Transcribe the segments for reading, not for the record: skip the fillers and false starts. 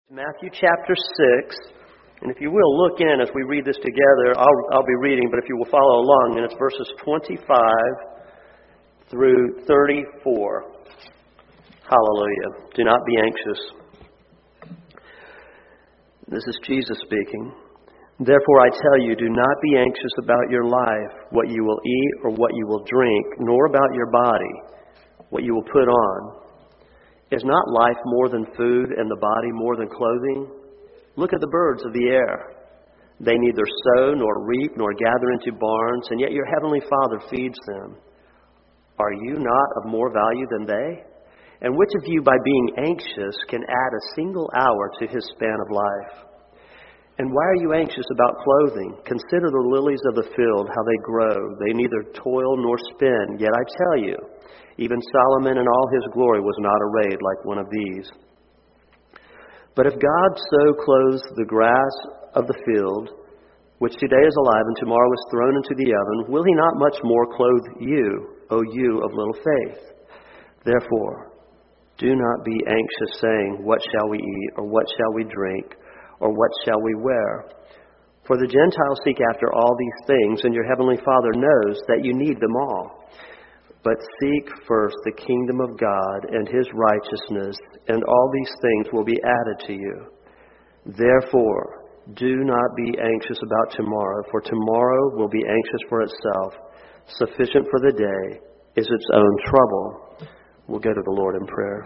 Matthew chapter 6, and if you will look in as we read this together, I'll be reading, but if you will follow along, then it's verses 25 through 34. Hallelujah. Do not be anxious. This is Jesus speaking. Therefore I tell you, do not be anxious about your life, what you will eat or what you will drink, nor about your body, what you will put on. Is not life more than food, and the body more than clothing? Look at the birds of the air. They neither sow nor reap nor gather into barns, and yet your heavenly Father feeds them. Are you not of more value than they? And which of you, by being anxious, can add a single hour to his span of life? And why are you anxious about clothing? Consider the lilies of the field, how they grow. They neither toil nor spin. Yet I tell you, even Solomon in all his glory was not arrayed like one of these. But if God so clothes the grass of the field, which today is alive and tomorrow is thrown into the oven, will he not much more clothe you, O you of little faith? Therefore, do not be anxious, saying, what shall we eat, or what shall we drink, or what shall we wear? For the Gentiles seek after all these things, and your heavenly Father knows that you need them all. But seek first the kingdom of God and his righteousness, and all these things will be added to you. Therefore, do not be anxious about tomorrow, for tomorrow will be anxious for itself. Sufficient for the day is its own trouble. We'll go to the Lord in prayer.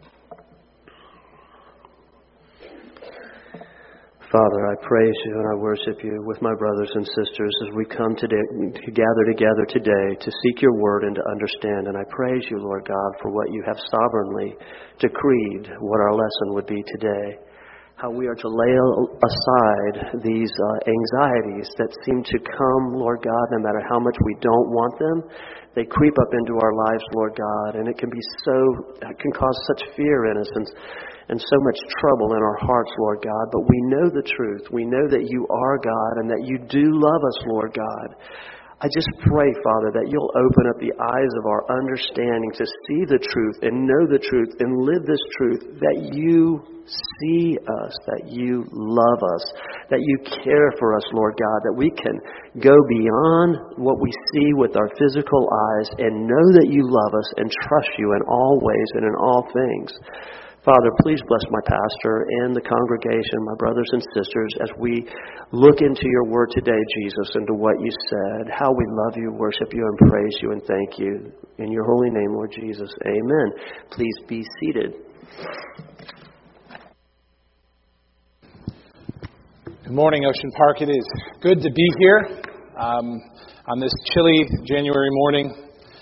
Father, I praise you and I worship you with my brothers and sisters as we come today to gather together today to seek your word and to understand. And I praise you, Lord God, for what you have sovereignly decreed what our lesson would be today. How we are to lay aside these anxieties that seem to come, Lord God, no matter how much we don't want them. They creep up into our lives, Lord God, and it can cause such fear in us and so much trouble in our hearts, Lord God. But we know the truth. We know that you are God and that you do love us, Lord God. I just pray, Father, that you'll open up the eyes of our understanding to see the truth and know the truth and live this truth, that you see us, that you love us, that you care for us, Lord God, that we can go beyond what we see with our physical eyes and know that you love us and trust you in all ways and in all things. Father, please bless my pastor and the congregation, my brothers and sisters, as we look into your word today, Jesus, into what you said, how we love you, worship you, and praise you, and thank you. In your holy name, Lord Jesus, amen. Please be seated. Good morning, Ocean Park. It is good to be here on this chilly January morning.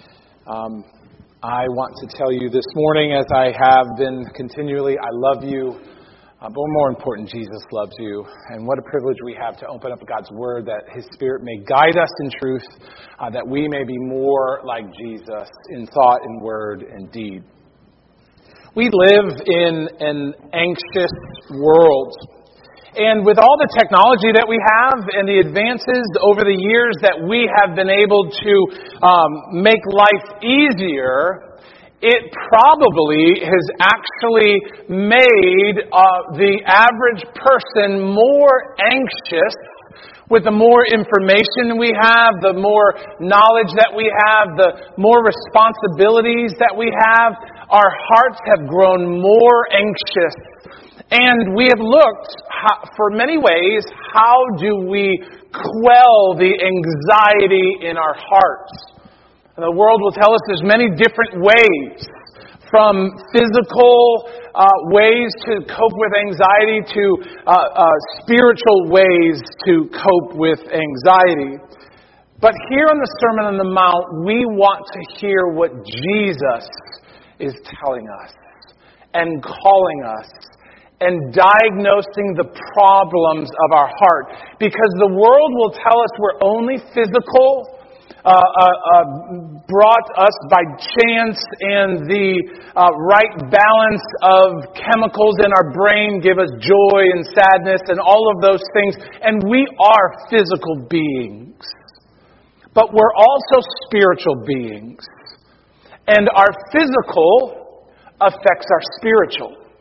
I want to tell you this morning, as I have been continually, I love you, but more important, Jesus loves you. And what a privilege we have to open up God's Word, that His Spirit may guide us in truth, that we may be more like Jesus in thought, in word, and deed. We live in an anxious world. And with all the technology that we have and the advances over the years that we have been able to make life easier, it probably has actually made the average person more anxious. With the more information we have, the more knowledge that we have, the more responsibilities that we have, our hearts have grown more anxious. And we have looked for many ways, how do we quell the anxiety in our hearts? And the world will tell us there's many different ways, from physical ways to cope with anxiety to spiritual ways to cope with anxiety. But here on the Sermon on the Mount, we want to hear what Jesus is telling us and calling us and diagnosing the problems of our heart. Because the world will tell us we're only physical, brought us by chance, and the right balance of chemicals in our brain give us joy and sadness and all of those things. And we are physical beings. But we're also spiritual beings. And our physical affects our spiritual.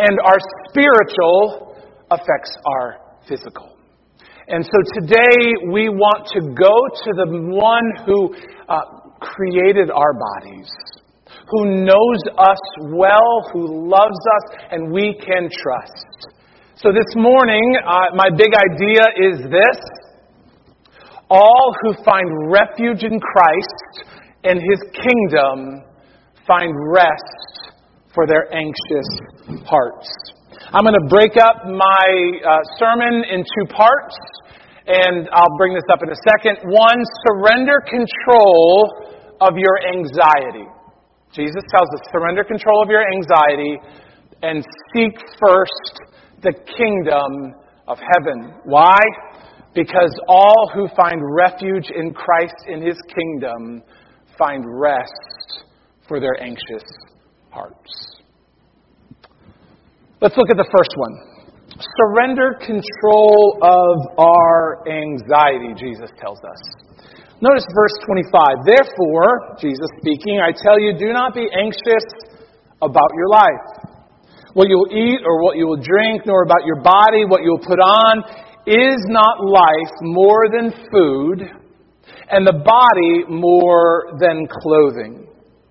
and our spiritual affects our physical. And so today we want to go to the one who created our bodies, who knows us well, who loves us, and we can trust. So this morning, my big idea is this: all who find refuge in Christ and His kingdom find rest for their anxious hearts. I'm going to break up my sermon in two parts, and I'll bring this up in a second. One, surrender control of your anxiety. Jesus tells us, surrender control of your anxiety and seek first the kingdom of heaven. Why? Because all who find refuge in Christ in His kingdom find rest for their anxious hearts. Let's look at the first one. Surrender control of our anxiety, Jesus tells us. Notice verse 25. Therefore, Jesus speaking, I tell you, do not be anxious about your life, what you will eat or what you will drink, nor about your body, what you will put on. Is not life more than food, and the body more than clothing?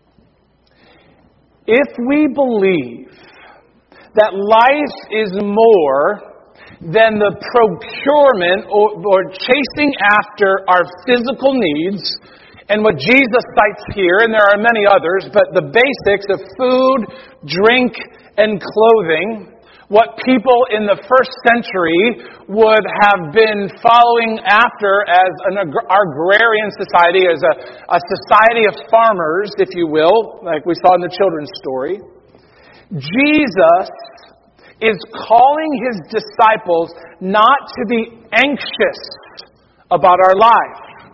If we believe that life is more than the procurement or chasing after our physical needs, and what Jesus cites here, and there are many others, but the basics of food, drink, and clothing, what people in the first century would have been following after as an agrarian society, as a society of farmers, if you will, like we saw in the children's story. Jesus is calling His disciples not to be anxious about our life,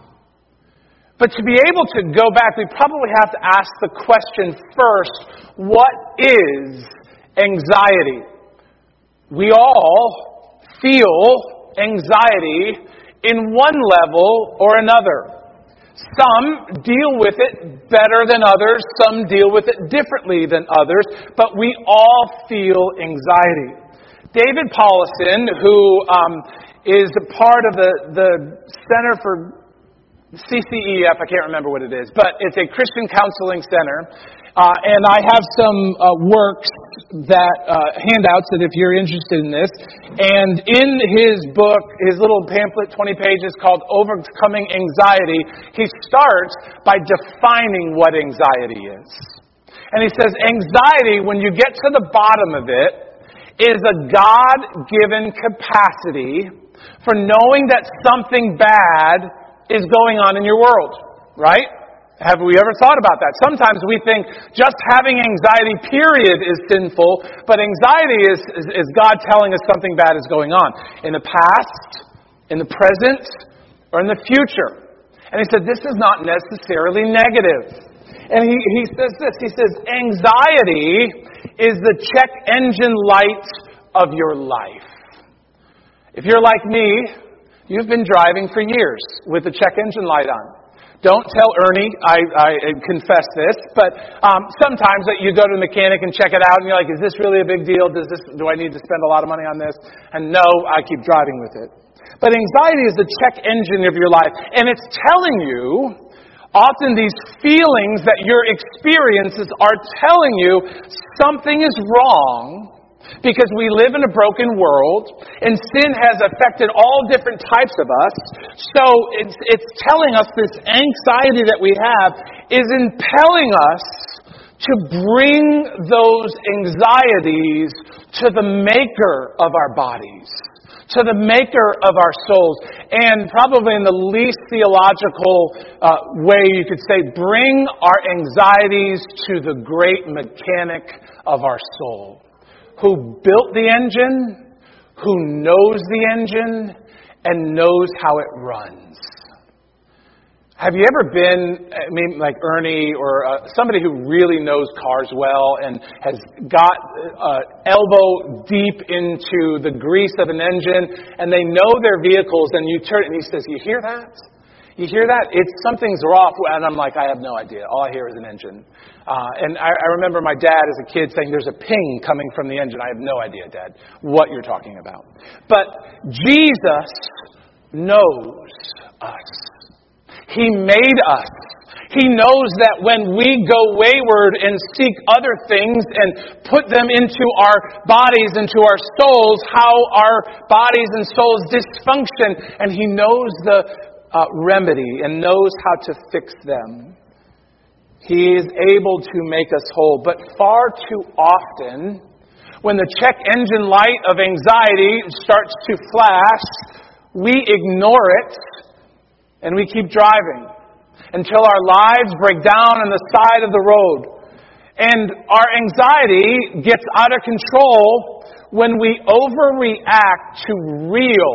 but to be able to go back. We probably have to ask the question first, what is anxiety? We all feel anxiety in one level or another. Some deal with it better than others. Some deal with it differently than others. But we all feel anxiety. David Paulison, who is a part of the Center for CCEF, I can't remember what it is, but it's a Christian counseling center. And I have some works that handouts that if you're interested in this. And in his book, his little pamphlet, 20 pages, called Overcoming Anxiety, he starts by defining what anxiety is. And he says, anxiety, when you get to the bottom of it, is a God-given capacity for knowing that something bad is going on in your world, right? Have we ever thought about that? Sometimes we think just having anxiety, period, is sinful, but anxiety is God telling us something bad is going on in the past, in the present, or in the future. And he said, this is not necessarily negative. And he says this, he says, anxiety is the check engine light of your life. If you're like me, you've been driving for years with the check engine light on. Don't tell Ernie, I confess this, but sometimes you go to the mechanic and check it out and you're like, is this really a big deal? Do I need to spend a lot of money on this? And no, I keep driving with it. But anxiety is the check engine of your life, and it's telling you, often these feelings that your experiences are telling you something is wrong, because we live in a broken world, and sin has affected all different types of us. So it's telling us this anxiety that we have is impelling us to bring those anxieties to the maker of our bodies, to the maker of our souls. And probably in the least theological way you could say, bring our anxieties to the great mechanic of our soul, who built the engine, who knows the engine, and knows how it runs. Have you ever been, like Ernie or somebody who really knows cars well and has got elbow deep into the grease of an engine, and they know their vehicles, and you turn and he says, you hear that? You hear that? Something's off, and I'm like, I have no idea. All I hear is an engine. And I remember my dad as a kid saying, there's a ping coming from the engine. I have no idea, Dad, what you're talking about. But Jesus knows us. He made us. He knows that when we go wayward and seek other things and put them into our bodies, into our souls, how our bodies and souls dysfunction, and He knows the remedy and knows how to fix them. He is able to make us whole. But far too often, when the check engine light of anxiety starts to flash, we ignore it and we keep driving until our lives break down on the side of the road. And our anxiety gets out of control when we overreact to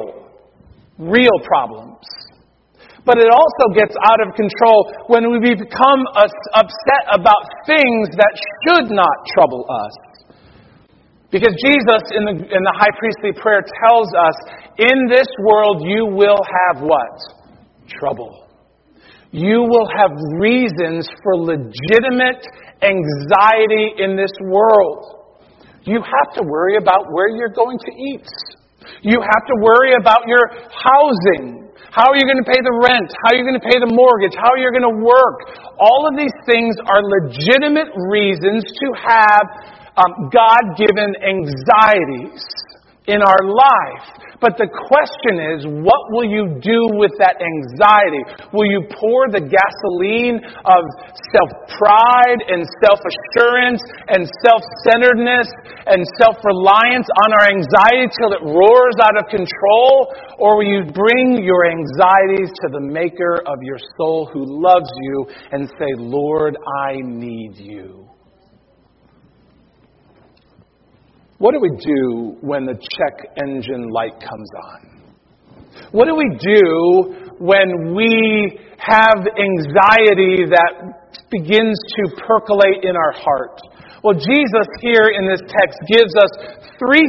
real problems. But it also gets out of control when we become upset about things that should not trouble us. Because Jesus, in the high priestly prayer, tells us, in this world you will have what? Trouble. You will have reasons for legitimate anxiety in this world. You have to worry about where you're going to eat. You have to worry about your housing. How are you going to pay the rent? How are you going to pay the mortgage? How are you going to work? All of these things are legitimate reasons to have God-given anxieties in our life. But the question is, what will you do with that anxiety? Will you pour the gasoline of self-pride and self-assurance and self-centeredness and self-reliance on our anxiety till it roars out of control? Or will you bring your anxieties to the Maker of your soul who loves you and say, Lord, I need you? What do we do when the check engine light comes on? What do we do when we have anxiety that begins to percolate in our heart? Well, Jesus here in this text gives us three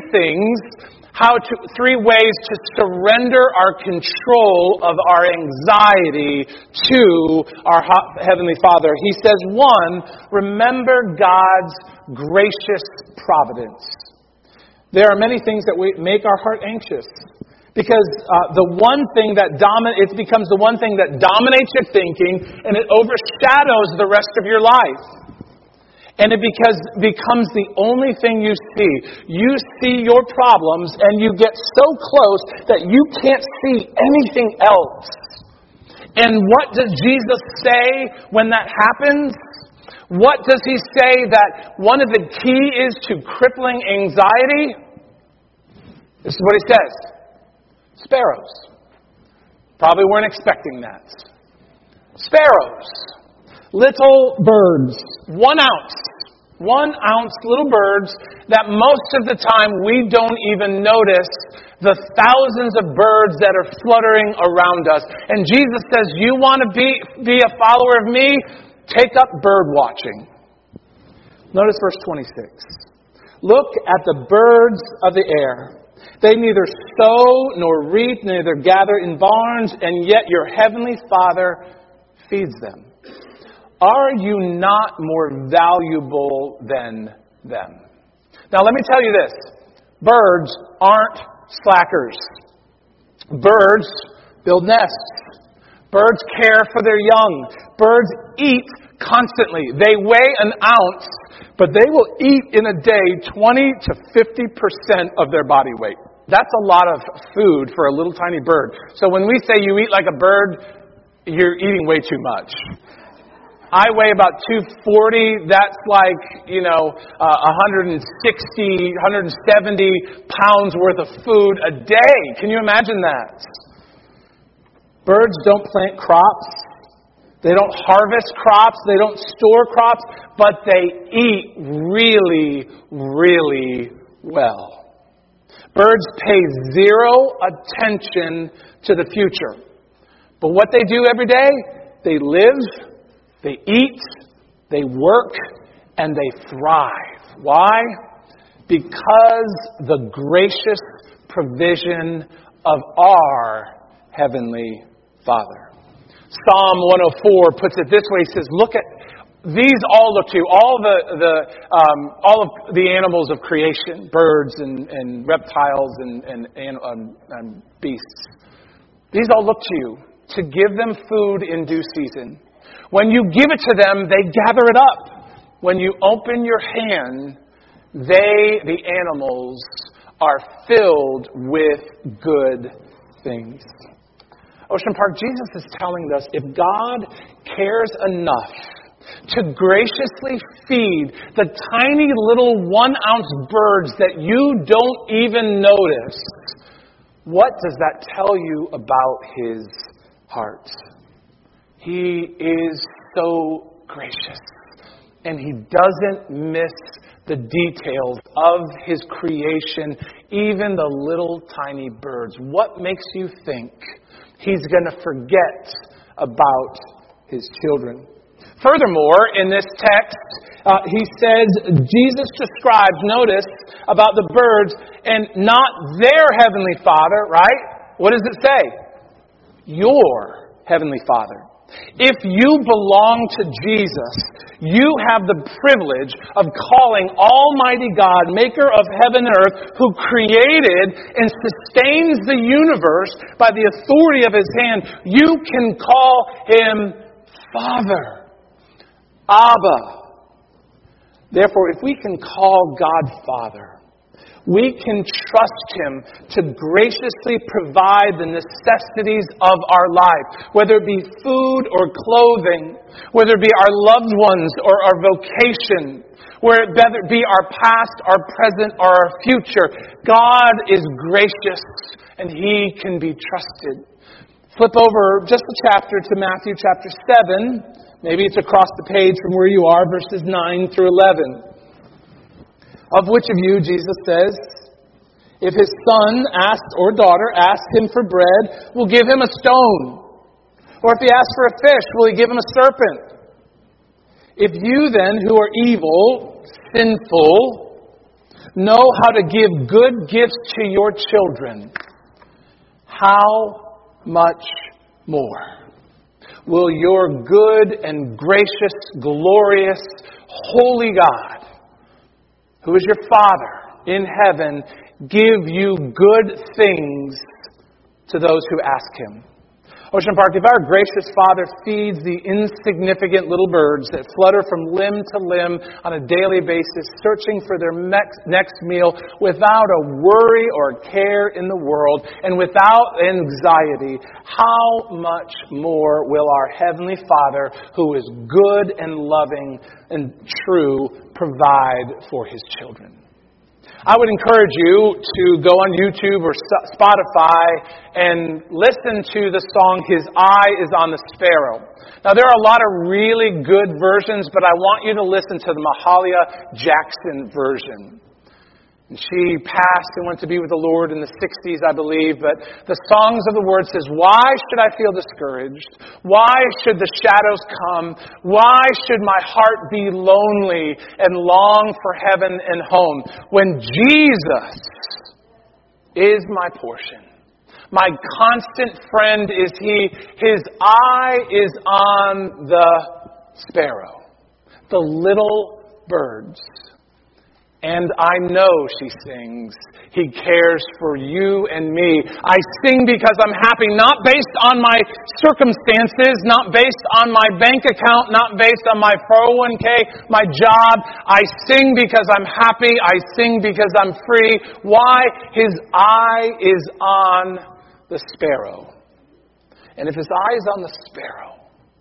ways to surrender our control of our anxiety to our Heavenly Father. He says, one, remember God's gracious providence. There are many things that make our heart anxious. Because the one thing that it becomes the one thing that dominates your thinking, and it overshadows the rest of your life. And it becomes the only thing you see. You see your problems, and you get so close that you can't see anything else. And what does Jesus say when that happens? What does He say that one of the key is to crippling anxiety? This is what He says. Sparrows. Probably weren't expecting that. Sparrows. Little birds. 1 ounce. 1 ounce little birds that most of the time we don't even notice the thousands of birds that are fluttering around us. And Jesus says, you want to be a follower of me? Take up bird watching. Notice verse 26. Look at the birds of the air. They neither sow nor reap, neither gather in barns, and yet your heavenly Father feeds them. Are you not more valuable than them? Now let me tell you this. Birds aren't slackers. Birds build nests. Birds care for their young. Birds eat constantly. They weigh an ounce, but they will eat in a day 20 to 50% of their body weight. That's a lot of food for a little tiny bird. So when we say you eat like a bird, you're eating way too much. I weigh about 240. That's like, 160, 170 pounds worth of food a day. Can you imagine that? Birds don't plant crops. They don't harvest crops. They don't store crops. But they eat really, really well. Birds pay zero attention to the future. But what they do every day, they live, they eat, they work, and they thrive. Why? Because the gracious provision of our Heavenly Father. Psalm 104 puts it this way. He says, look at, these all look to you, all of the animals of creation, birds and reptiles and beasts. These all look to you to give them food in due season. When you give it to them, they gather it up. When you open your hand, the animals, are filled with good things. Ocean Park, Jesus is telling us if God cares enough to graciously feed the tiny little 1-ounce birds that you don't even notice, what does that tell you about His heart? He is so gracious, and He doesn't miss the details of His creation, even the little tiny birds. What makes you think He's going to forget about His children? Furthermore, in this text, he says, Jesus describes, notice, about the birds and not their heavenly Father, right? What does it say? Your heavenly Father. If you belong to Jesus, you have the privilege of calling Almighty God, maker of heaven and earth, who created and sustains the universe by the authority of His hand. You can call Him Father, Abba. Therefore, if we can call God Father, we can trust Him to graciously provide the necessities of our life, whether it be food or clothing, whether it be our loved ones or our vocation, whether it be our past, our present, or our future. God is gracious and He can be trusted. Flip over just a chapter to Matthew chapter 7. Maybe it's across the page from where you are, verses 9 through 11. Of which of you, Jesus says, if his son or daughter asks him for bread, will give him a stone? Or if he asks for a fish, will he give him a serpent? If you then, who are evil, sinful, know how to give good gifts to your children, how much more will your good and gracious, glorious, holy God, who is your Father in heaven, give you good things to those who ask Him? Ocean Park, if our gracious Father feeds the insignificant little birds that flutter from limb to limb on a daily basis, searching for their next meal without a worry or care in the world and without anxiety, how much more will our Heavenly Father, who is good and loving and true, provide for His children? I would encourage you to go on YouTube or Spotify and listen to the song, His Eye is on the Sparrow. Now, there are a lot of really good versions, but I want you to listen to the Mahalia Jackson version. And she passed and went to be with the Lord in the 60s, I believe. But the songs of the word says, why should I feel discouraged? Why should the shadows come? Why should my heart be lonely and long for heaven and home? When Jesus is my portion, my constant friend is He. His eye is on the sparrow, the little birds. And I know, she sings, He cares for you and me. I sing because I'm happy, not based on my circumstances, not based on my bank account, not based on my 401k, my job. I sing because I'm happy. I sing because I'm free. Why? His eye is on the sparrow. And if His eye is on the sparrow,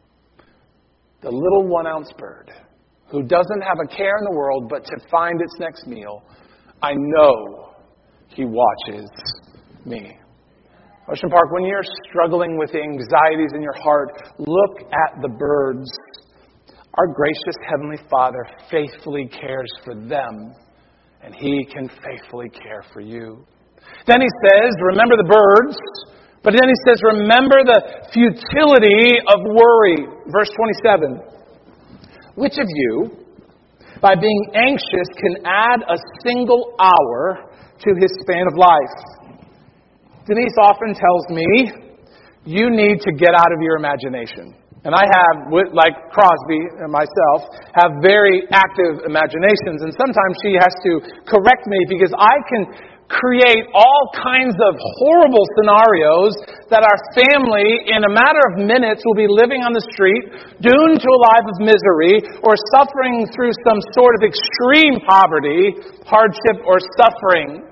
the little 1-ounce bird, who doesn't have a care in the world but to find its next meal, I know He watches me. Ocean Park, when you're struggling with the anxieties in your heart, look at the birds. Our gracious Heavenly Father faithfully cares for them, and He can faithfully care for you. Then He says, remember the birds, but then He says, remember the futility of worry. Verse 27. Which of you, by being anxious, can add a single hour to his span of life? Denise often tells me you need to get out of your imagination. And I have, like Crosby and myself, have very active imaginations. And sometimes she has to correct me because I can create all kinds of horrible scenarios that our family, in a matter of minutes, will be living on the street, doomed to a life of misery, or suffering through some sort of extreme poverty, hardship, or suffering.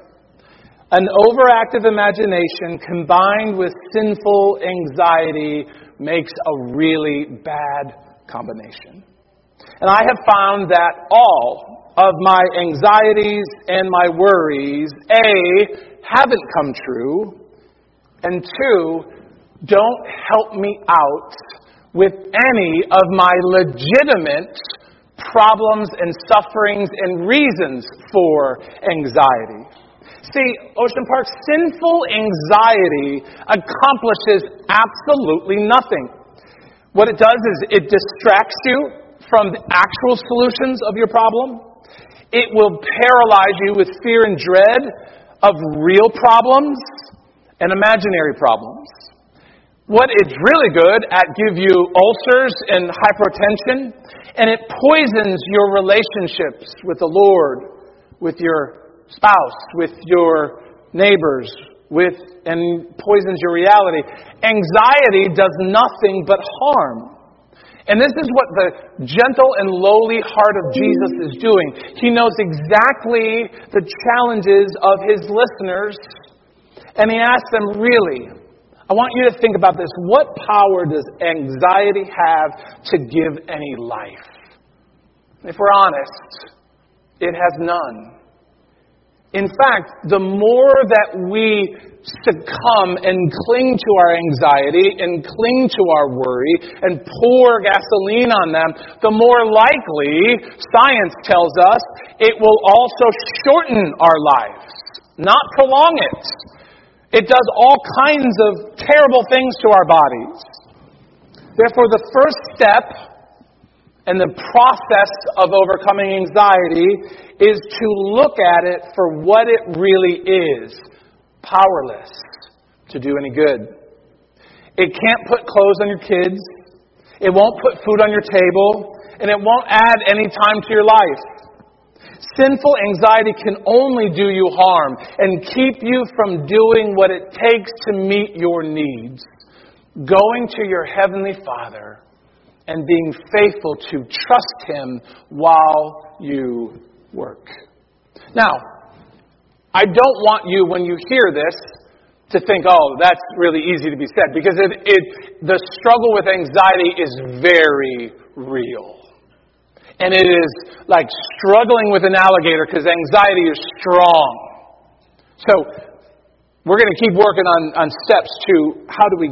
An overactive imagination combined with sinful anxiety makes a really bad combination. And I have found that all of my anxieties and my worries, A, haven't come true, and 2, don't help me out with any of my legitimate problems and sufferings and reasons for anxiety. See, Ocean Park, sinful anxiety accomplishes absolutely nothing. What it does is it distracts you from the actual solutions of your problem. It will paralyze you with fear and dread of real problems and imaginary problems. What it's really good at gives you ulcers and hypertension, and it poisons your relationships with the Lord, with your spouse, with your neighbors, and poisons your reality. Anxiety does nothing but harm. And this is what the gentle and lowly heart of Jesus is doing. He knows exactly the challenges of his listeners, and he asks them, really, I want you to think about this. What power does anxiety have to give any life? If we're honest, it has none. In fact, the more that we succumb and cling to our anxiety and cling to our worry and pour gasoline on them, the more likely, science tells us, it will also shorten our lives, not prolong it. It does all kinds of terrible things to our bodies. Therefore, the first step in the process of overcoming anxiety is to look at it for what it really is: powerless to do any good. It can't put clothes on your kids, it won't put food on your table, and it won't add any time to your life. Sinful anxiety can only do you harm and keep you from doing what it takes to meet your needs. Going to your Heavenly Father and being faithful to trust Him while you work. Now, I don't want you, when you hear this, to think, oh, that's really easy to be said, because the struggle with anxiety is very real. And it is like struggling with an alligator because anxiety is strong. So we're going to keep working on steps to how do we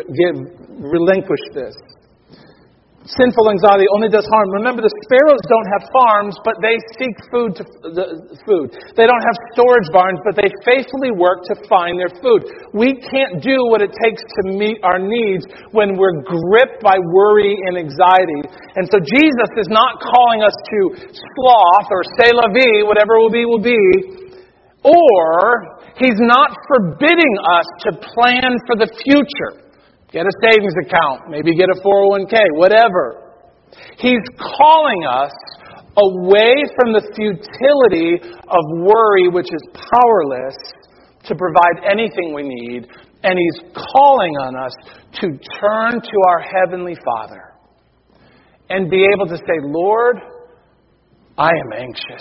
relinquish this. Sinful anxiety only does harm. Remember, the sparrows don't have farms, but they seek food. They don't have storage barns, but they faithfully work to find their food. We can't do what it takes to meet our needs when we're gripped by worry and anxiety. And so Jesus is not calling us to sloth or c'est la vie, whatever will be. Or He's not forbidding us to plan for the future. Get a savings account, maybe get a 401k, whatever. He's calling us away from the futility of worry, which is powerless to provide anything we need, and He's calling on us to turn to our Heavenly Father and be able to say, Lord, I am anxious.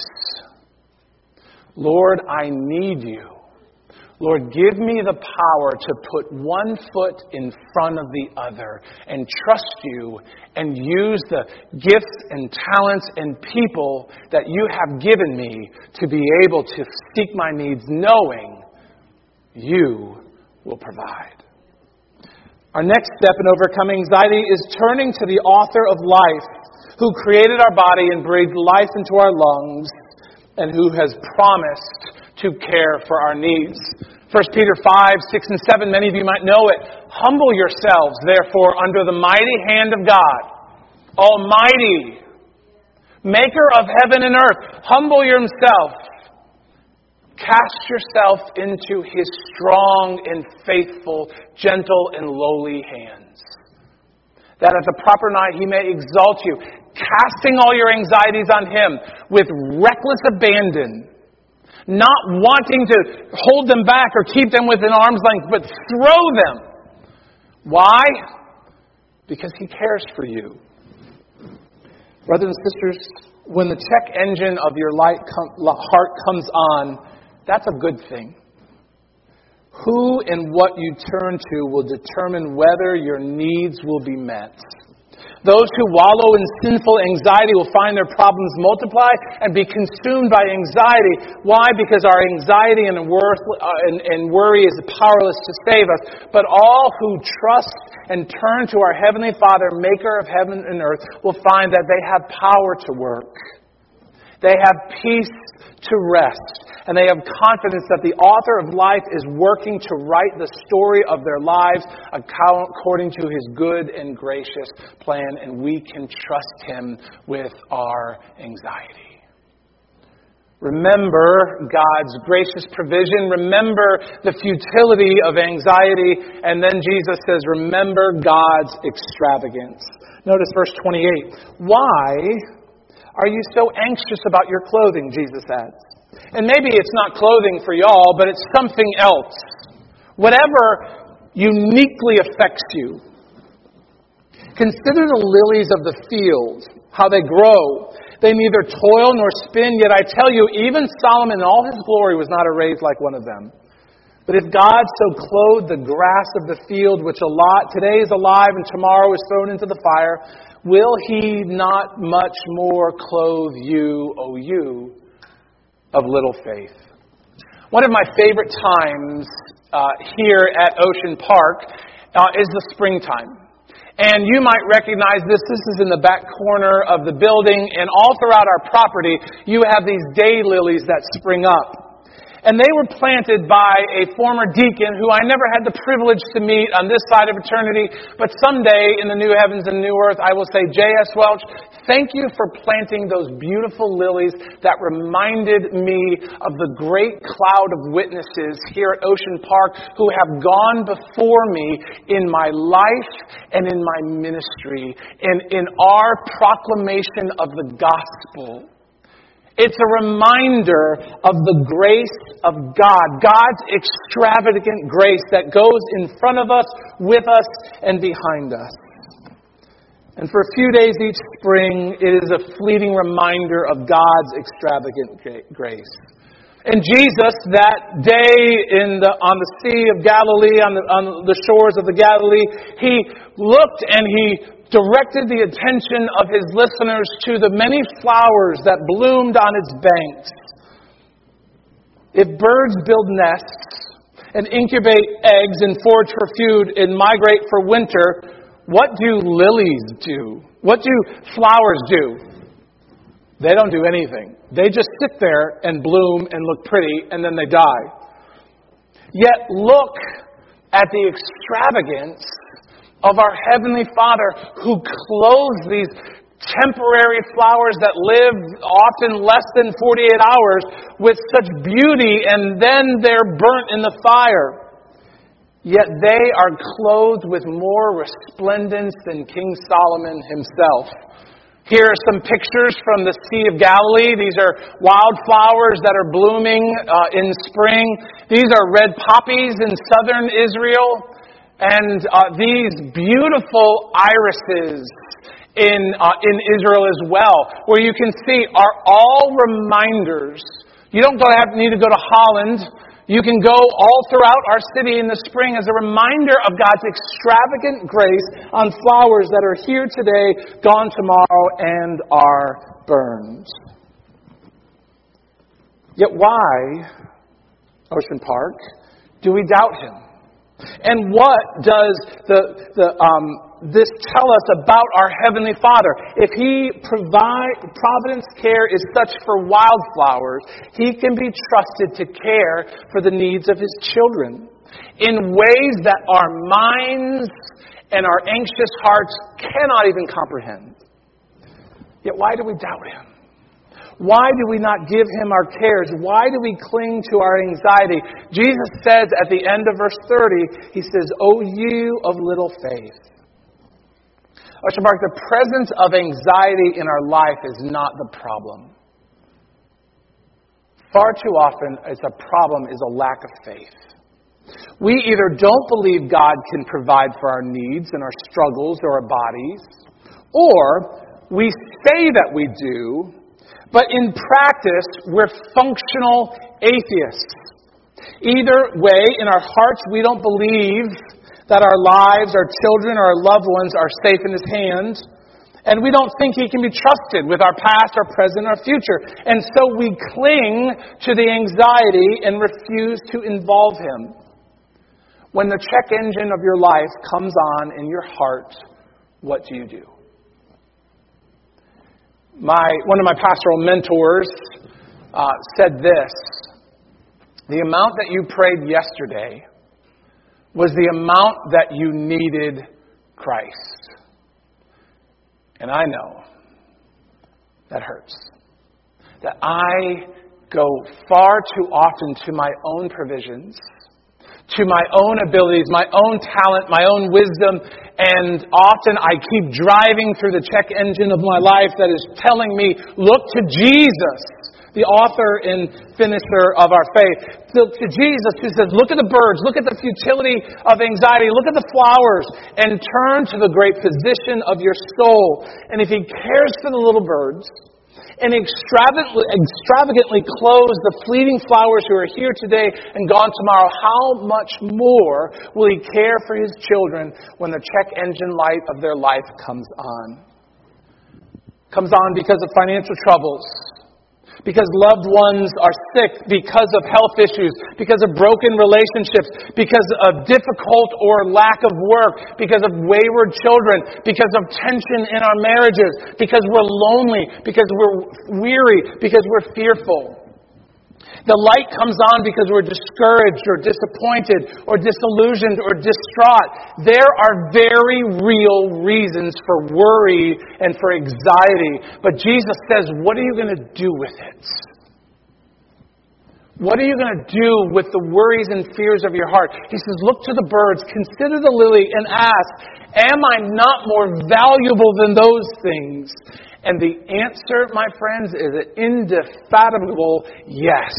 Lord, I need You. Lord, give me the power to put one foot in front of the other and trust You and use the gifts and talents and people that You have given me to be able to seek my needs, knowing You will provide. Our next step in overcoming anxiety is turning to the author of life, who created our body and breathed life into our lungs, and who has promised to care for our needs. 1 Peter 5, 6, and 7, many of you might know it. Humble yourselves, therefore, under the mighty hand of God, Almighty, Maker of heaven and earth. Humble yourself Cast yourself into His strong and faithful, gentle and lowly hands, that at the proper night He may exalt you, casting all your anxieties on Him with reckless abandon, not wanting to hold them back or keep them within arm's length, but throw them. Why? Because He cares for you. Brothers and sisters, when the check engine of your heart comes on, that's a good thing. Who and what you turn to will determine whether your needs will be met. Those who wallow in sinful anxiety will find their problems multiply and be consumed by anxiety. Why? Because our anxiety and worry is powerless to save us. But all who trust and turn to our Heavenly Father, Maker of heaven and earth, will find that they have power to work. They have peace to rest. And they have confidence that the author of life is working to write the story of their lives according to His good and gracious plan. And we can trust Him with our anxiety. Remember God's gracious provision. Remember the futility of anxiety. And then Jesus says, remember God's extravagance. Notice verse 28. Why are you so anxious about your clothing? Jesus adds. And maybe it's not clothing for y'all, but it's something else. Whatever uniquely affects you. Consider the lilies of the field, how they grow. They neither toil nor spin, yet I tell you, even Solomon in all his glory was not arrayed like one of them. But if God so clothed the grass of the field, which today is alive and tomorrow is thrown into the fire, will He not much more clothe you, O you of little faith? One of my favorite times here at Ocean Park is the springtime. And you might recognize this. This is in the back corner of the building. And all throughout our property, you have these daylilies that spring up. And they were planted by a former deacon who I never had the privilege to meet on this side of eternity. But someday in the new heavens and new earth, I will say, J.S. Welch, thank you for planting those beautiful lilies that reminded me of the great cloud of witnesses here at Ocean Park who have gone before me in my life and in my ministry and in our proclamation of the gospel. It's a reminder of the grace of God, God's extravagant grace that goes in front of us, with us, and behind us. And for a few days each spring, it is a fleeting reminder of God's extravagant grace. And Jesus, that day on the Sea of Galilee, on the shores of the Galilee, He looked and He directed the attention of His listeners to the many flowers that bloomed on its banks. If birds build nests and incubate eggs and forage for food and migrate for winter, what do lilies do? What do flowers do? They don't do anything. They just sit there and bloom and look pretty, and then they die. Yet look at the extravagance of our Heavenly Father who clothes these temporary flowers that live often less than 48 hours with such beauty, and then they're burnt in the fire. Yet they are clothed with more resplendence than King Solomon himself. Here are some pictures from the Sea of Galilee. These are wildflowers that are blooming in spring. These are red poppies in southern Israel. And these beautiful irises in Israel as well, where you can see are all reminders. You don't need to go to Holland. You can go all throughout our city in the spring as a reminder of God's extravagant grace on flowers that are here today, gone tomorrow, and are burned. Yet why, Ocean Park, do we doubt Him? And what does this tell us about our Heavenly Father? If He providence care is such for wildflowers, He can be trusted to care for the needs of His children in ways that our minds and our anxious hearts cannot even comprehend. Yet why do we doubt Him? Why do we not give Him our cares? Why do we cling to our anxiety? Jesus says at the end of verse 30, He says, "O you of little faith." Ocean Park, the presence of anxiety in our life is not the problem. Far too often, it's a problem is a lack of faith. We either don't believe God can provide for our needs and our struggles or our bodies, or we say that we do, but in practice, we're functional atheists. Either way, in our hearts, we don't believe that our lives, our children, or our loved ones are safe in His hands, and we don't think He can be trusted with our past, our present, our future. And so we cling to the anxiety and refuse to involve Him. When the check engine of your life comes on in your heart, what do you do? One of my pastoral mentors said this: the amount that you prayed yesterday was the amount that you needed Christ. And I know that hurts. That I go far too often to my own provisions, to my own abilities, my own talent, my own wisdom, and often I keep driving through the check engine of my life that is telling me, look to Jesus, the author and finisher of our faith. Look to Jesus, who says, look at the birds, look at the futility of anxiety, look at the flowers, and turn to the great physician of your soul. And if He cares for the little birds, and extravagantly clothes the fleeting flowers who are here today and gone tomorrow, how much more will He care for His children when the check engine light of their life comes on? Comes on because of financial troubles, because loved ones are sick, because of health issues, because of broken relationships, because of difficult or lack of work, because of wayward children, because of tension in our marriages, because we're lonely, because we're weary, because we're fearful. The light comes on because we're discouraged or disappointed or disillusioned or distraught. There are very real reasons for worry and for anxiety. But Jesus says, what are you going to do with it? What are you going to do with the worries and fears of your heart? He says, look to the birds, consider the lily, and ask, am I not more valuable than those things? And the answer, my friends, is an indefatigable yes.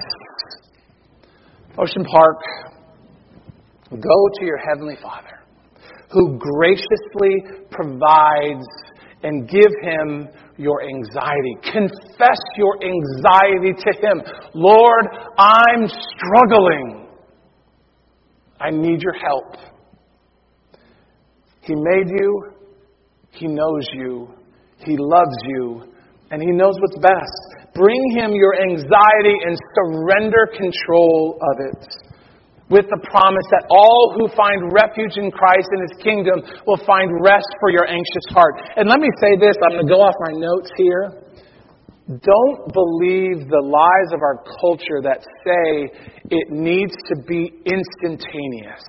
Ocean Park, go to your Heavenly Father, who graciously provides, and give Him your anxiety. Confess your anxiety to Him. Lord, I'm struggling. I need your help. He made you. He knows you. He loves you, and He knows what's best. Bring Him your anxiety and surrender control of it, with the promise that all who find refuge in Christ and His kingdom will find rest for your anxious heart. And let me say this, I'm going to go off my notes here. Don't believe the lies of our culture that say it needs to be instantaneous.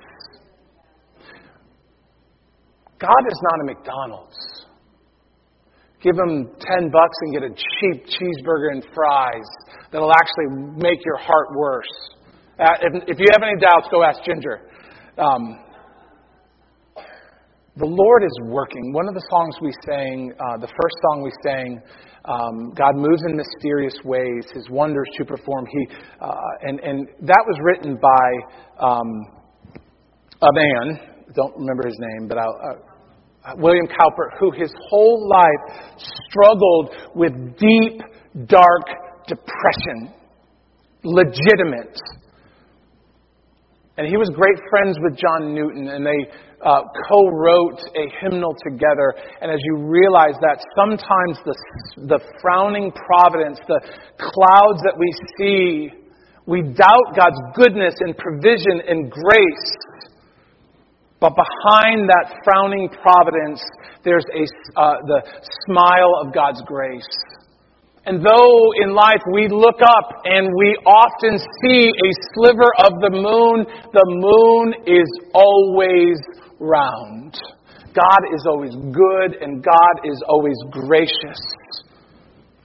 God is not a McDonald's. Give them $10 and get a cheap cheeseburger and fries that'll actually make your heart worse. If you have any doubts, go ask Ginger. The Lord is working. One of the songs we sang, the first song we sang, God moves in mysterious ways, His wonders to perform. And that was written by a man, don't remember his name, but William Cowper, who his whole life struggled with deep, dark depression. Legitimate. And he was great friends with John Newton, and they co-wrote a hymnal together. And as you realize that sometimes the frowning providence, the clouds that we see, we doubt God's goodness and provision and grace. But behind that frowning providence, there's the smile of God's grace. And though in life we look up and we often see a sliver of the moon is always round. God is always good and God is always gracious.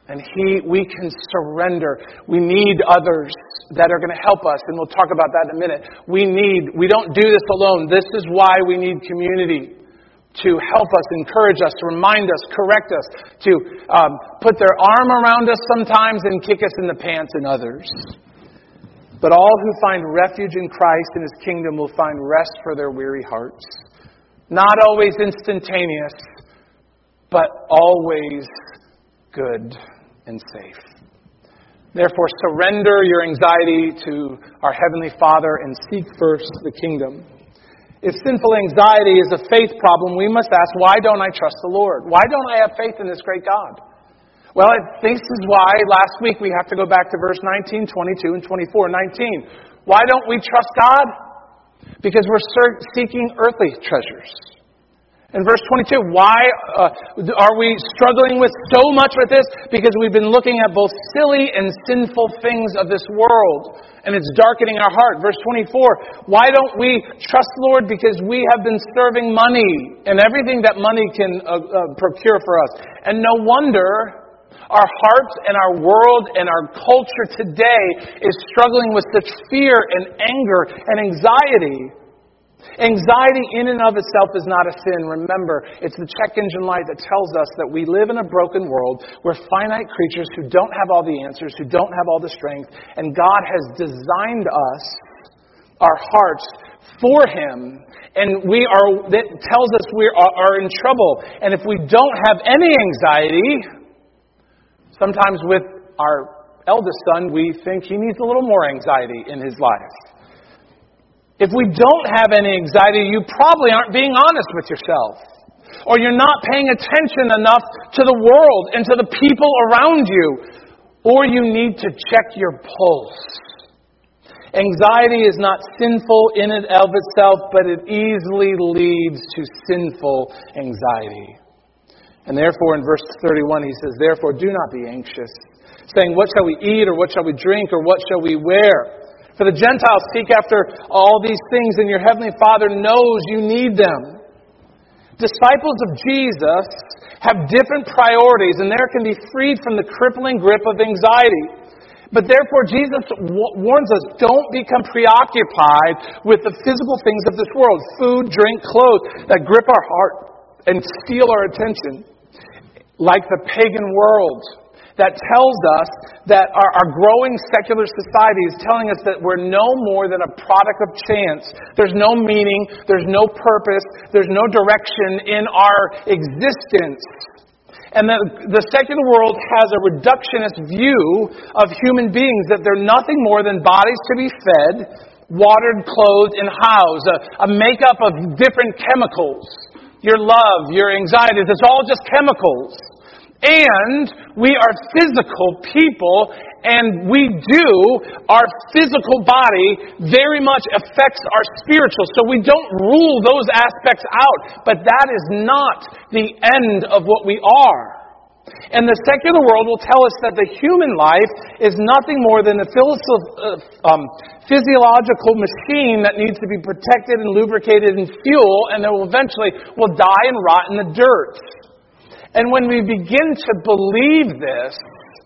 And we can surrender. We need others that are going to help us, and we'll talk about that in a minute. We don't do this alone. This is why we need community to help us, encourage us, to remind us, correct us, to put their arm around us sometimes and kick us in the pants in others. But all who find refuge in Christ and His kingdom will find rest for their weary hearts. Not always instantaneous, but always good and safe. Therefore, surrender your anxiety to our Heavenly Father and seek first the kingdom. If sinful anxiety is a faith problem, we must ask, why don't I trust the Lord? Why don't I have faith in this great God? Well, this is why last week we have to go back to verse 19, 22, and 24. 19. Why don't we trust God? Because we're seeking earthly treasures. In verse 22, why are we struggling with so much with this? Because we've been looking at both silly and sinful things of this world, and it's darkening our heart. Verse 24, why don't we trust the Lord? Because we have been serving money and everything that money can procure for us. And no wonder our hearts and our world and our culture today is struggling with such fear and anger and anxiety. Anxiety in and of itself is not a sin. Remember, it's the check engine light that tells us that we live in a broken world. We're finite creatures who don't have all the answers, who don't have all the strength. And God has designed us, our hearts, for Him. And that tells us we are in trouble. And if we don't have any anxiety, sometimes with our eldest son, we think he needs a little more anxiety in his life. If we don't have any anxiety, you probably aren't being honest with yourself. Or you're not paying attention enough to the world and to the people around you. Or you need to check your pulse. Anxiety is not sinful in and of itself, but it easily leads to sinful anxiety. And therefore, in verse 31, he says, therefore, do not be anxious, saying, what shall we eat, or what shall we drink, or what shall we wear? For the Gentiles seek after all these things, and your Heavenly Father knows you need them. Disciples of Jesus have different priorities, and there can be freed from the crippling grip of anxiety. But therefore, Jesus warns us, don't become preoccupied with the physical things of this world. Food, drink, clothes that grip our heart and steal our attention. Like the pagan world that tells us that our growing secular society is telling us that we're no more than a product of chance. There's no meaning, there's no purpose, there's no direction in our existence. And the secular world has a reductionist view of human beings, that they're nothing more than bodies to be fed, watered, clothed, and housed, a makeup of different chemicals. Your love, your anxieties, it's all just chemicals. And we are physical people, and our physical body very much affects our spiritual. So we don't rule those aspects out, but that is not the end of what we are. And the secular world will tell us that the human life is nothing more than a physiological machine that needs to be protected and lubricated and fuel, and that will eventually die and rot in the dirt. And when we begin to believe this,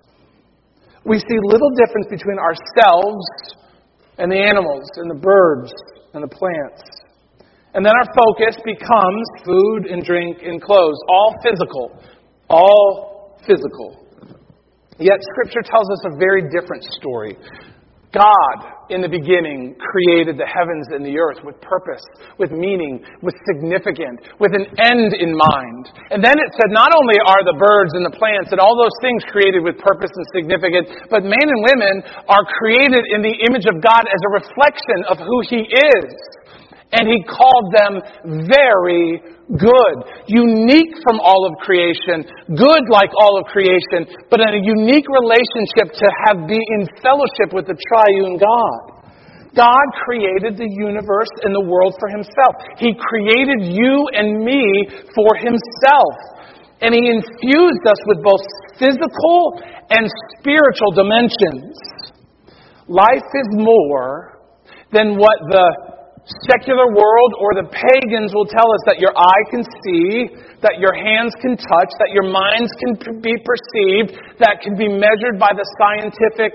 we see little difference between ourselves and the animals and the birds and the plants. And then our focus becomes food and drink and clothes, all physical. All physical. Yet Scripture tells us a very different story. God, in the beginning, created the heavens and the earth with purpose, with meaning, with significance, with an end in mind. And then it said not only are the birds and the plants and all those things created with purpose and significance, but men and women are created in the image of God as a reflection of who He is. And He called them very good, unique from all of creation, good like all of creation, but in a unique relationship to be in fellowship with the triune God. God created the universe and the world for Himself. He created you and me for Himself. And He infused us with both physical and spiritual dimensions. Life is more than what the secular world or the pagans will tell us that your eye can see, that your hands can touch, that your minds can be perceived, that can be measured by the scientific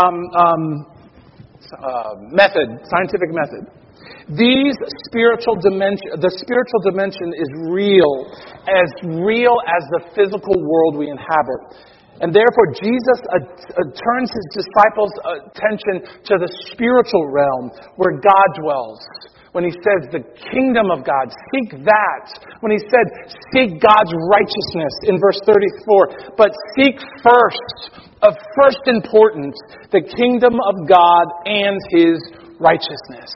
scientific method. The spiritual dimension is real as the physical world we inhabit. And therefore, Jesus turns his disciples' attention to the spiritual realm where God dwells. When he says the kingdom of God, seek that. When he said, seek God's righteousness in verse 34. But seek first, of first importance, the kingdom of God and his righteousness.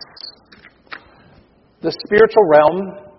The spiritual realm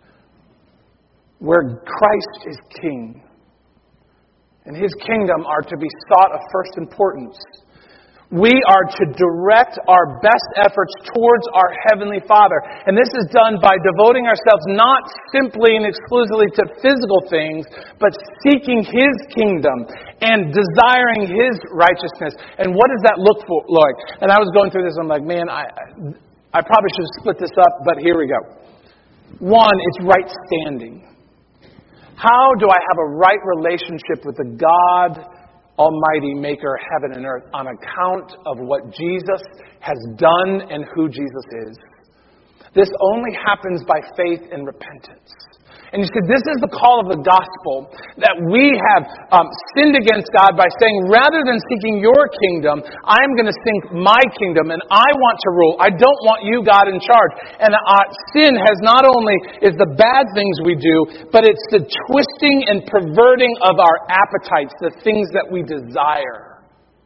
where Christ is king and his kingdom are to be sought of first importance. We are to direct our best efforts towards our Heavenly Father. And this is done by devoting ourselves not simply and exclusively to physical things, but seeking his kingdom and desiring his righteousness. And what does that look like? And I was going through this, and I'm like, man, I probably should have split this up, but here we go. One, it's right standing. How do I have a right relationship with the God Almighty, maker of heaven and earth, on account of what Jesus has done and who Jesus is? This only happens by faith and repentance. And you see, this is the call of the gospel, that we have sinned against God by saying, rather than seeking your kingdom, I'm going to seek my kingdom, and I want to rule. I don't want you, God, in charge. And sin has not only is the bad things we do, but it's the twisting and perverting of our appetites, the things that we desire.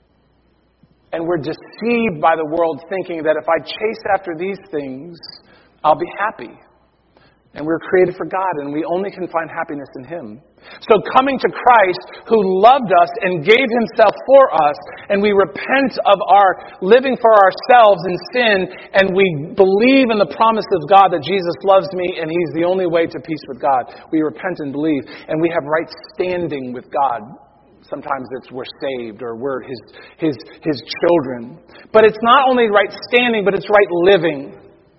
And we're deceived by the world thinking that if I chase after these things, I'll be happy. And we're created for God, and we only can find happiness in him. So coming to Christ, who loved us and gave himself for us, and we repent of our living for ourselves in sin, and we believe in the promise of God that Jesus loves me and he's the only way to peace with God. We repent and believe, and we have right standing with God. Sometimes it's we're saved or we're his children. But it's not only right standing, but it's right living.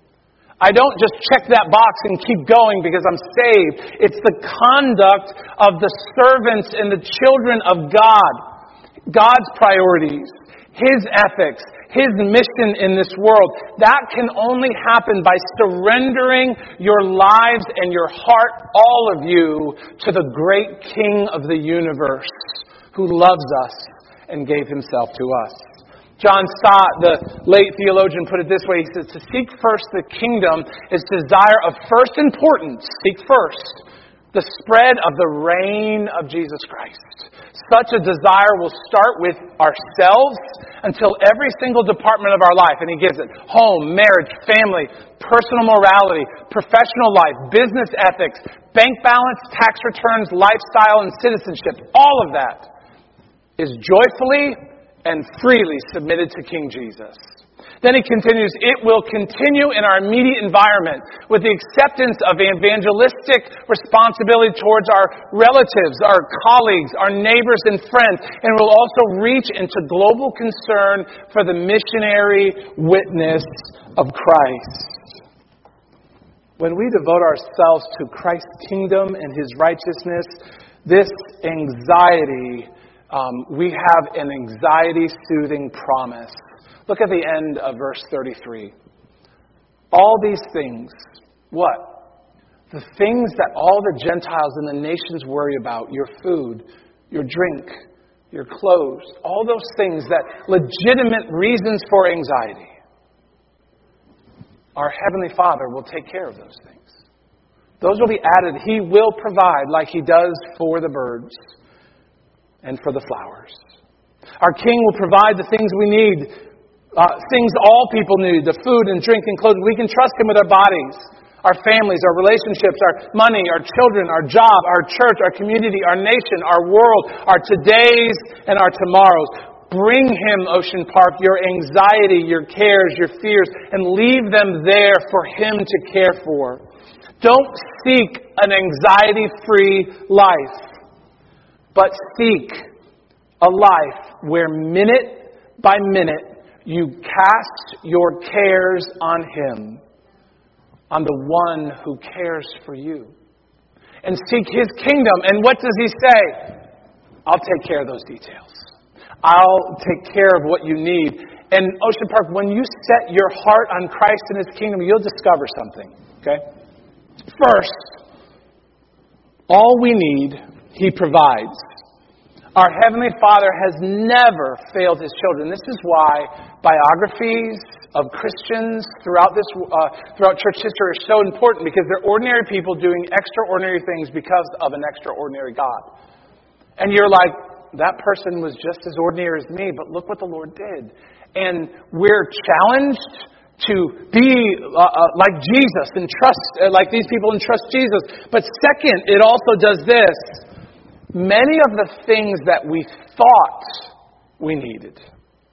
I don't just check that box and keep going because I'm saved. It's the conduct of the servants and the children of God. God's priorities, his ethics, his mission in this world. That can only happen by surrendering your lives and your heart, all of you, to the great King of the universe who loves us and gave himself to us. John Stott, the late theologian, put it this way. He says, to seek first the kingdom is desire of first importance. Seek first the spread of the reign of Jesus Christ. Such a desire will start with ourselves until every single department of our life. And he gives it home, marriage, family, personal morality, professional life, business ethics, bank balance, tax returns, lifestyle, and citizenship. All of that is joyfully and freely submitted to King Jesus. Then he continues, it will continue in our immediate environment with the acceptance of evangelistic responsibility towards our relatives, our colleagues, our neighbors and friends, and will also reach into global concern for the missionary witness of Christ. When we devote ourselves to Christ's kingdom and his righteousness, this anxiety, we have an anxiety-soothing promise. Look at the end of verse 33. All these things, what? The things that all the Gentiles and the nations worry about, your food, your drink, your clothes, all those things, that legitimate reasons for anxiety. Our Heavenly Father will take care of those things. Those will be added. He will provide like he does for the birds and for the flowers. Our King will provide the things we need, things all people need, the food and drink and clothing. We can trust him with our bodies, our families, our relationships, our money, our children, our job, our church, our community, our nation, our world, our todays and our tomorrows. Bring him, Ocean Park, your anxiety, your cares, your fears, and leave them there for him to care for. Don't seek an anxiety-free life, but seek a life where minute by minute you cast your cares on him on the one who cares for you. And seek His kingdom. And what does He say? I'll take care of those details. I'll take care of what you need. And Ocean Park, when you set your heart on Christ and His kingdom, you'll discover something. Okay? First, all we need, He provides. Our Heavenly Father has never failed His children. This is why biographies of Christians throughout church history are so important, because they're ordinary people doing extraordinary things because of an extraordinary God. And you're like, that person was just as ordinary as me, but look what the Lord did. And we're challenged to be like Jesus and trust, like these people, and trust Jesus. But second, it also does this. Many of the things that we thought we needed,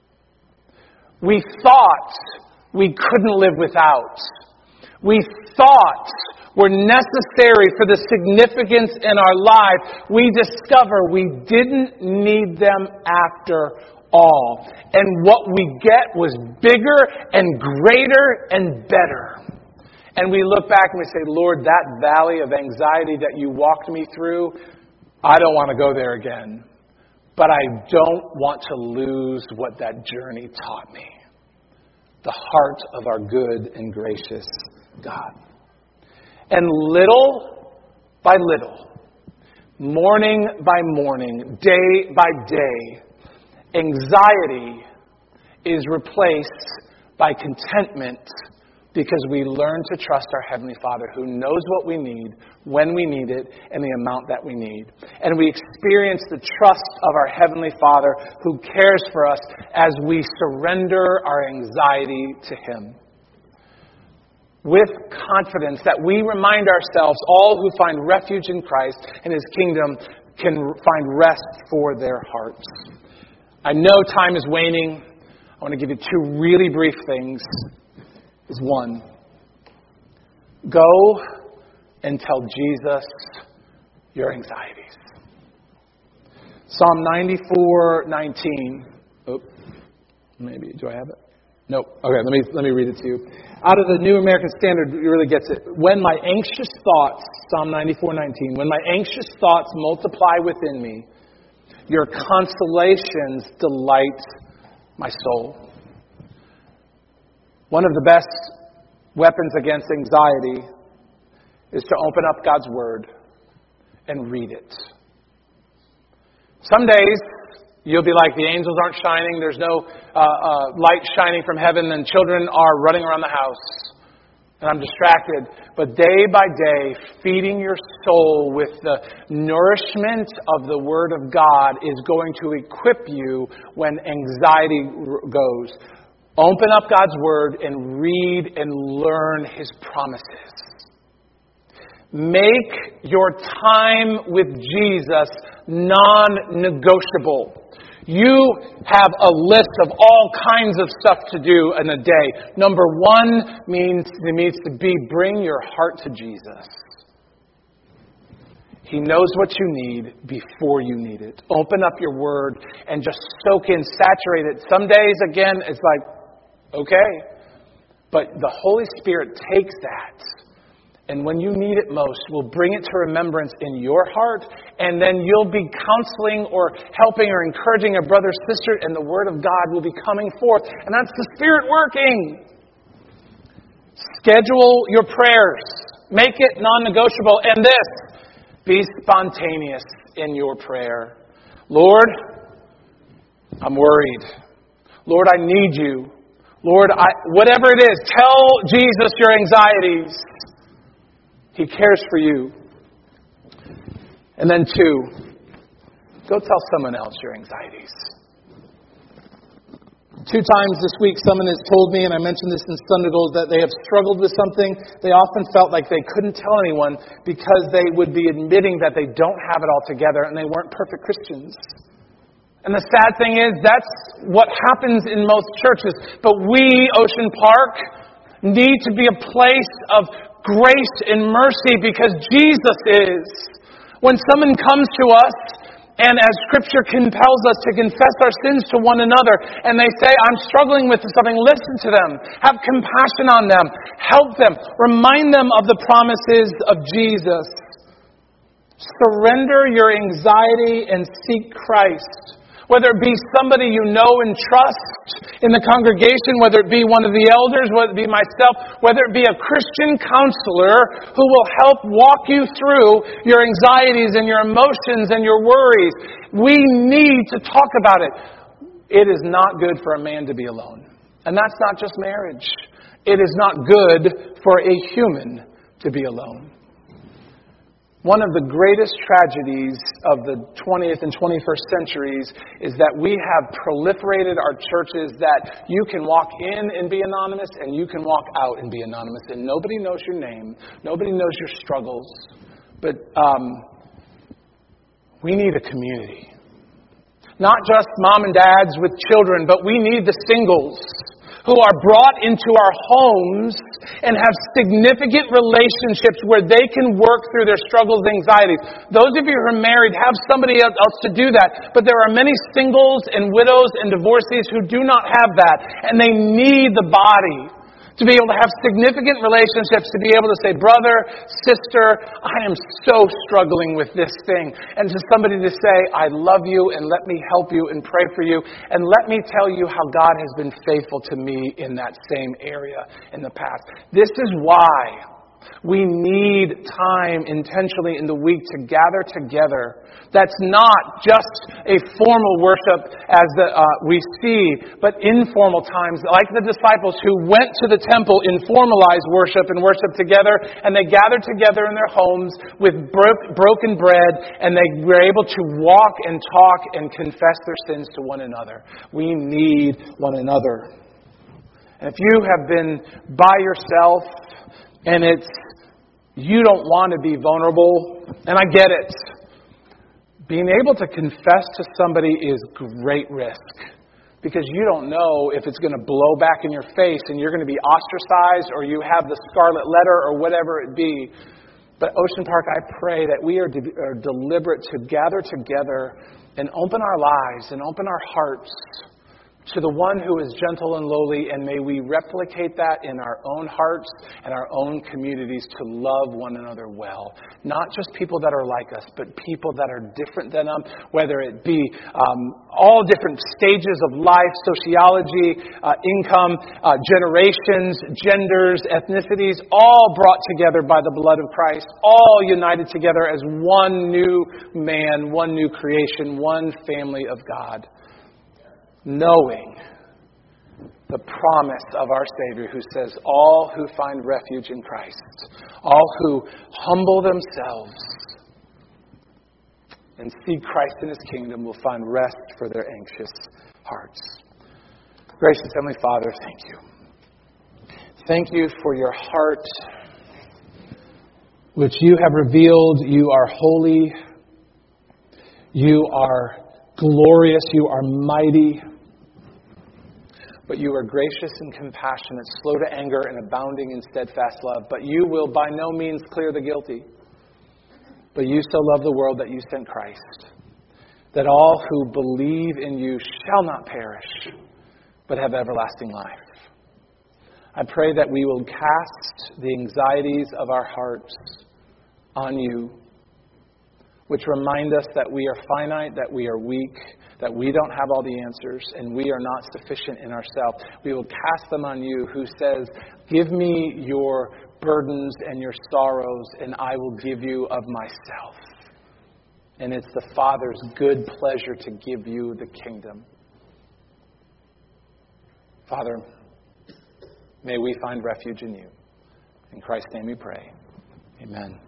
we thought we couldn't live without, we thought were necessary for the significance in our life, we discover we didn't need them after all. And what we get was bigger and greater and better. And we look back and we say, Lord, that valley of anxiety that you walked me through, I don't want to go there again. But I don't want to lose what that journey taught me. The heart of our good and gracious God. And little by little, morning by morning, day by day, anxiety is replaced by contentment, because we learn to trust our Heavenly Father, who knows what we need, when we need it, and the amount that we need. And we experience the trust of our Heavenly Father, who cares for us, as we surrender our anxiety to Him. With confidence that we remind ourselves, all who find refuge in Christ and His kingdom can find rest for their hearts. I know time is waning. I want to give you two really brief things. Is one, go and tell Jesus your anxieties. Psalm 94:19. Oh, maybe, do I have it? Nope. Okay, let me read it to you. Out of the New American Standard, it really gets it. When my anxious thoughts, Psalm 94:19, when my anxious thoughts multiply within me, your consolations delight my soul. One of the best weapons against anxiety is to open up God's Word and read it. Some days you'll be like, the angels aren't shining, there's no light shining from heaven, and children are running around the house, and I'm distracted. But day by day, feeding your soul with the nourishment of the Word of God is going to equip you when anxiety goes. Open up God's Word and read and learn His promises. Make your time with Jesus non-negotiable. You have a list of all kinds of stuff to do in a day. Number one needs to be bring your heart to Jesus. He knows what you need before you need it. Open up your Word and just soak in, saturate it. Some days, again, it's like, okay. But the Holy Spirit takes that, and when you need it most, will bring it to remembrance in your heart, and then you'll be counseling or helping or encouraging a brother or sister, and the Word of God will be coming forth. And that's the Spirit working. Schedule your prayers. Make it non-negotiable. And this, be spontaneous in your prayer. Lord, I'm worried. Lord, I need you. Lord, whatever it is, tell Jesus your anxieties. He cares for you. And then two, go tell someone else your anxieties. 2 times this week, someone has told me, and I mentioned this in Sunday Goals, that they have struggled with something. They often felt like they couldn't tell anyone because they would be admitting that they don't have it all together and they weren't perfect Christians. And the sad thing is, that's what happens in most churches. But we, Ocean Park, need to be a place of grace and mercy because Jesus is. When someone comes to us And as Scripture compels us to confess our sins to one another, and they say, I'm struggling with something, listen to them. Have compassion on them. Help them. Remind them of the promises of Jesus. Surrender your anxiety and seek Christ. Whether it be somebody you know and trust in the congregation, whether it be one of the elders, whether it be myself, whether it be a Christian counselor who will help walk you through your anxieties and your emotions and your worries. We need to talk about it. It is not good for a man to be alone. And that's not just marriage. It is not good for a human to be alone. One of the greatest tragedies of the 20th and 21st centuries is that we have proliferated our churches that you can walk in and be anonymous and you can walk out and be anonymous. And nobody knows your name. Nobody knows your struggles. But we need a community. Not just mom and dads with children, but we need the singles who are brought into our homes and have significant relationships where they can work through their struggles and anxieties. Those of you who are married have somebody else to do that. But there are many singles and widows and divorcees who do not have that. And they need the body to be able to have significant relationships, to be able to say, brother, sister, I am so struggling with this thing. And to somebody to say, I love you and let me help you and pray for you. And let me tell you how God has been faithful to me in that same area in the past. This is why we need time intentionally in the week to gather together. That's not just a formal worship as we see, but informal times, like the disciples who went to the temple in formalized worship and worship together, and they gathered together in their homes with broken bread, and they were able to walk and talk and confess their sins to one another. We need one another. And if you have been by yourself, and you don't want to be vulnerable, and I get it. Being able to confess to somebody is great risk, because you don't know if it's going to blow back in your face and you're going to be ostracized or you have the scarlet letter or whatever it be. But Ocean Park, I pray that we are deliberate to gather together and open our lives and open our hearts to the one who is gentle and lowly, and may we replicate that in our own hearts and our own communities to love one another well. Not just people that are like us, but people that are different than them, whether it be all different stages of life, sociology, income, generations, genders, ethnicities, all brought together by the blood of Christ, all united together as one new man, one new creation, one family of God. Knowing the promise of our Savior who says, all who find refuge in Christ, all who humble themselves and seek Christ in His kingdom will find rest for their anxious hearts. Gracious Heavenly Father, thank you. Thank you for your heart, which you have revealed. You are holy. You are glorious. You are mighty. But you are gracious and compassionate, slow to anger and abounding in steadfast love. But you will by no means clear the guilty. But you so love the world that you sent Christ, that all who believe in you shall not perish, but have everlasting life. I pray that we will cast the anxieties of our hearts on you, which remind us that we are finite, that we are weak, that we don't have all the answers, and we are not sufficient in ourselves. We will cast them on you, who says, give me your burdens and your sorrows, and I will give you of myself. And it's the Father's good pleasure to give you the kingdom. Father, may we find refuge in you. In Christ's name we pray. Amen.